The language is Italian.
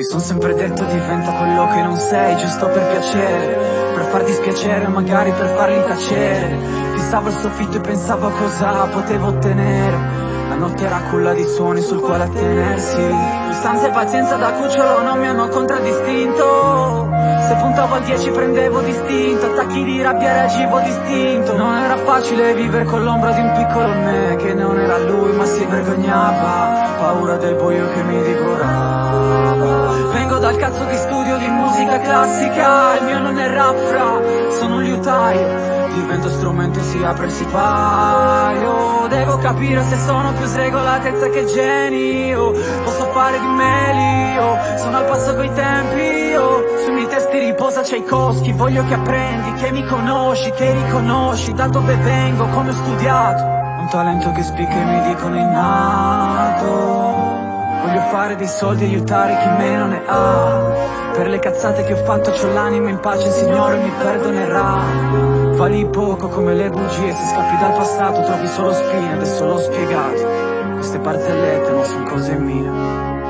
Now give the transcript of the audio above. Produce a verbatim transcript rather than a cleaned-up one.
Mi son sempre detto diventa quello che non sei, giusto per piacere, per far dispiacere, magari per farli tacere. Fissavo il soffitto e pensavo a cosa potevo ottenere. La notte era culla di suoni sul quale attenersi. Costanza e pazienza da cucciolo non mi hanno contraddistinto. Se puntavo al dieci prendevo distinto, attacchi di rabbia reagivo distinto. Non era facile vivere con l'ombra di un piccolo me, che non era lui ma si vergognava, paura del buio che mi divorava. Vengo dal cazzo di studio di musica classica, il mio non è rap fra, sono un liutaio. Divento strumento e si apre il sipario. Devo capire se sono più sregolatezza che genio. Posso fare di meglio, sono al passo coi tempi io. Sui miei testi riposa Tchaikovsky. Voglio che apprendi, che mi conosci, che riconosci da dove vengo, come ho studiato. Un talento che spicca e mi dicono innato. Voglio fare dei soldi e aiutare chi meno ne ha. Per le cazzate che ho fatto c'ho l'anima in pace, il Signore mi perdonerà. Vali poco come le bugie, se scappi dal passato trovi solo spine, adesso l'ho spiegato. Queste barzellette non son cose mie.